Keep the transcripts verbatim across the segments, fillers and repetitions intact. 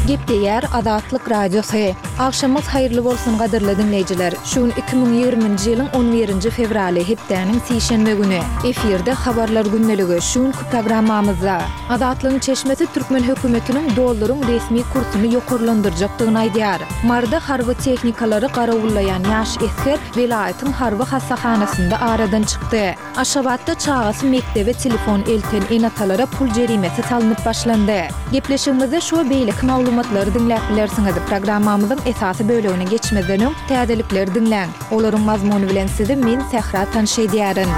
Gepdeýär Azatlyk radiosu. Akşamyz haýyrly bolsun gadyrly dinleýijiler. Şuň iki ming ýigrimiji ýylyň on birinji fevraly hepdeniň sişenbe güni efirde habarlar günneligi şuň programmamyzda Azatlygyň çeşmesi Türkmen hökümetiniň dollaryň resmi kursuny ýokurlandyrjakdygyny aýdýar. Marda harby tehnikalary garawallayan ýaş esger welaýatyň harby hassahhanasynda aradan çykdy. Aşgabatda çağasy mektebe telefon elten enatalara pul jerimesi salynıp başlandy. Gepleşigimizde şu beýlik maglumatlary dinläp bilersiňiz. Programmamyzyň esasy bölügine geçmeden öň täzelikleri dinläň. Olaryň mazmuny bilen sizi men Sehra tanşydýaryn.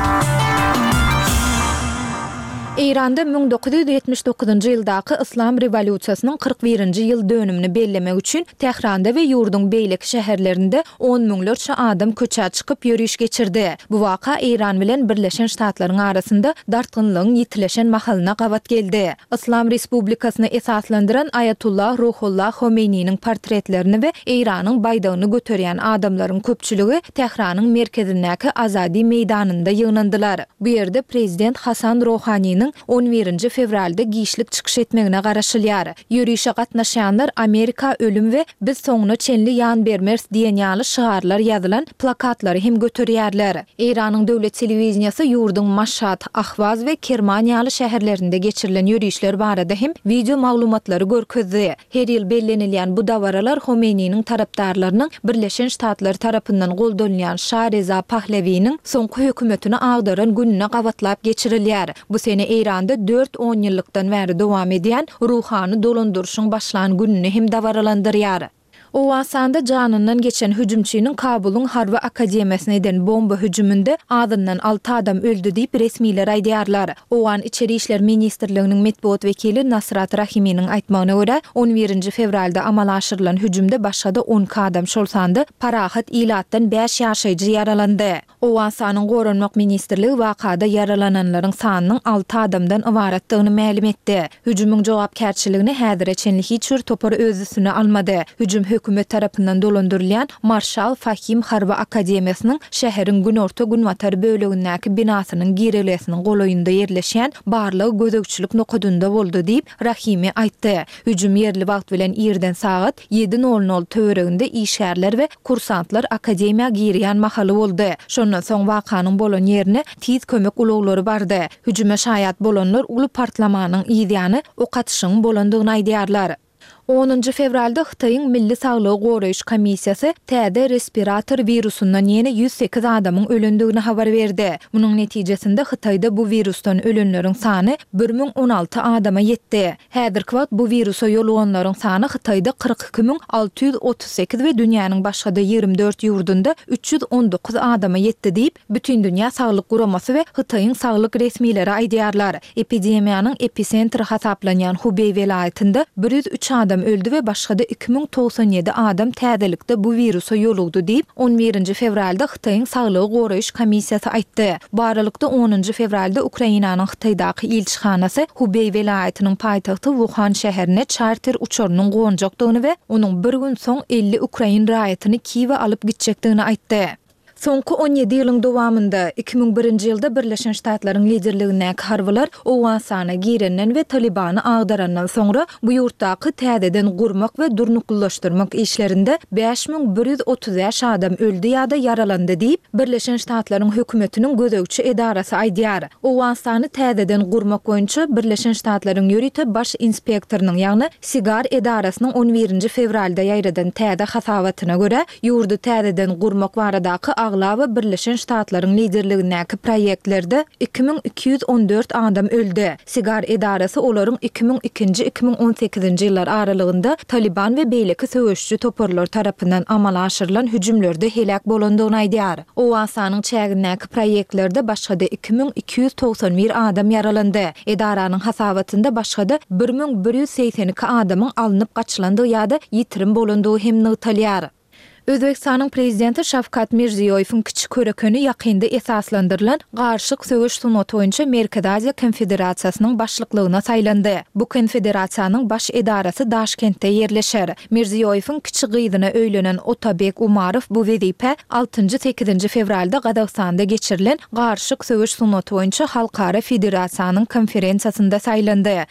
İranda bin dokuz yüz ýetmiş dokuzunji ýyldaky Islam rewolýusiýasynyň kırk birinji ýyl dönümini bellemek üçin Tehranda we ýurduň beýleki şäherlerinde on müňlerçe adam köçä çykyp ýürüýüş geçirdi. Bu waka İran bilen Birleşen Ştatlaryň arasynda dartgynlygyň ýitileşen mahalyna gabat geldi. Islam Respublikasyny esaslandyran Ayatullah Ruhollah Homeyniň portretlerini we İranyň baýdagyny göterýän adamlaryň köpçüligi Tehranyň merkezindäki Azadi meýdanynda ýygnandylar. Bu ýerde prezident Hasan Rohanyň on birinji fevralda giyişlik çykyş etmegine garaşylýar. Ýürüýüşe gatnaşanlar Amerika ölüm we biz soňuna çenli ýan bermers diýen ýaly şygarlar ýazylan plakatlary hem göterýärler. İranyň döwlet telewizionýasy ýurduň Maşhad, Ahvaz we Kerman ýaly şäherlerinde geçirilen ýürüýüşler barada hem video maglumatlary görkezdi. Her ýyl bellenilýän bu dawaralar Homeyniň tarapdarlarynyň Birleşen Ştatlar tarapyndan goldanýan Şah Reza Pahlawiň soňky hökümetini agdaran gününe gabatlap geçirilýär. Bu sene İranda dört on ýyllykdan bäri dowam edýän ruhany dolandyrşyň başlan gününi hem dawaralandyrýar. O asanda canından geçen hüjümçiniň Kabulyň Harby Akademiýasyna eden bomba hüjümünde adından altı adam öldü diýip resmiler aýdýarlar. O an Içeri işler ministrliginiň metbuat wekili Nasrat Rahimiň aýtmagyna görä on birinji fevralda amal aşyrylan hüjümde başga on adam şolsandy, parahat ilatdan beş ýaşaýjy yaralandy. O asanyň goranmak ministrligi wakada yaralananlaryň sanynyň altı adamdan ibaratdygyny ma'lum etdi. Hüjümüň jogapkärçiligini häzire çenli hiç bir topar özüsüne almady. Hüjüm hökümet tarapyndan dolandyrylýan Marşal Fahim Harby Akademiýasynyň şäheriň günorta günwatar bölügindäki binasynyň girelisiniň golaýynda ýerleşýän barlygy gözegçilik nokadynda boldy diýip Rahimi aýtdy. Hüjüm ýerli wagt bilen ýerden saat yedi nol nol töwereginde işgärler we kursantlar akademiýa girýän mahaly boldy. Şondan soň wakanyň bolan ýerine tiz kömek uloglary bardy. Hüjüme şaýat bolanlar uly partlamanyň ýa-da okatyşyň bolandygyny aýdýarlar. onunji fevralda Hytaýyň Milli Saglygy Goraýyş Komissiýasy täze respirator virusundan ýene yüz sekiz adamyň ölendigini habar berdi. Munyň netijesinde Hytaýda bu virusdan ölenleriň sany bir ming on alty adama ýetdi. Häzirki wagt bu virusa ýoluganlaryň sany Hytaýda kırk iki bin alty yüz otuz sekiz we dünýäniň başga da ýigirmi dört ýurdunda üç yüz on dokuz adama ýetdi diýip Bütün Dünýä Saglyk Guramasy we Hytaýyň saglyk resmileri aýdýarlar. Epidemiýanyň epicentri hasaplanýan Hubei welaýatynda bir yüz üç adam öldü we başga da iki ming toksan ýedi adam täzelikde bu virusa ýolugdy diýip on birinji fevralda Hytaýyň Saglygy Goraýyş Komissiýasy aýtdy. Baralykda onunji fevralda Ukrainanyň Hytaýdaky elçixanasy Hubei welaýatynyň paýtagty Wuhan şäherine charter uçurunyň goňjakdygyny we onuň bir gün soň elli Ukrain raýatyny Kiýewe alyp gitjekdigini aýtdy. Soňky on ýedi ýylyň dowamında iki ming birinji ýylda Birleşen Ştatlaryň liderligindäki harbylar Owasana girenden we Talibany agdarandan soňra bu ýurtdaky täzeden gurmak we durnuklaşdyrmak işlerinde beş ming bir yüz otuz beş adam öldü ýa-da yaralandy diýip Birleşen Ştatlaryň hökümetiniň gözegçi edarasy aýdýar. Owasany täzeden gurmak boýunça Birleşen Ştatlaryň ýörite baş inspektorynyň ýagny Sigar edarasynyň on birinji fevralda ýaýradan täze hasabatyna görä ýurdu täzeden gurmak baradaky Aglawa Birleşen Ştatlaryň liderligindäki proýektlerde iki ming iki yüz on dört adam öldü. Sigar edarasy olaryň iki ming ikinji iki ming on sekizinji ýyllar aralygynda Taliban we beýleki söwüşçü toparlar tarapyndan amal aşyrylan hüjümlerde helak bolandygyny aýdýar. Owasanyň çägindäki proýektlerde başga da iki ming iki yüz toksan bir adam yaralandy. Edaranyň hasabatynda başga da bir ming bir yüz seksen iki adamyň alınıp gaçylandygy ýa-da ýitirim bolandygy hem nytalýar. Özbekistanyň prezidenti Şavkat Mirziýoýewiň kiçik körekeni ýakynda esaslandyrylan garşyk söwüş sunaty boýunça Merkez Aziýa Konfederasiýasynyň başlyklygyna saýlandy. Bu konfederasiýanyň baş edarasy Daşkentde ýerleşer. Mirziýoýewiň kiçik gyzyna öýlenen Otabek Umarow bu wezipe altynji sekizinji fevralda Gazagstanda geçirilen garşyk söwüş sunaty boýunça Halkara Federasiýanyň konferensiýasynda saýlandy.